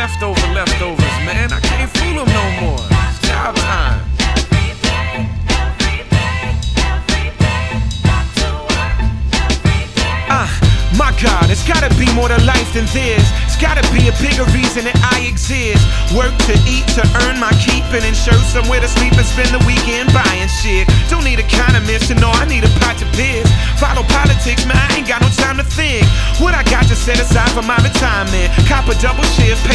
leftovers, man. I can't fool them no more. It's job time. My God, it's gotta be more to life than this. It's gotta be a bigger reason that I exist. Work to eat, to earn my keep, and ensure somewhere to sleep and spend the weekend buying shit. Don't need a economist to know I need a pot to piss. Follow politics, man, I ain't got no time to think. What I got to set aside for my retirement. Cop a double shift, pay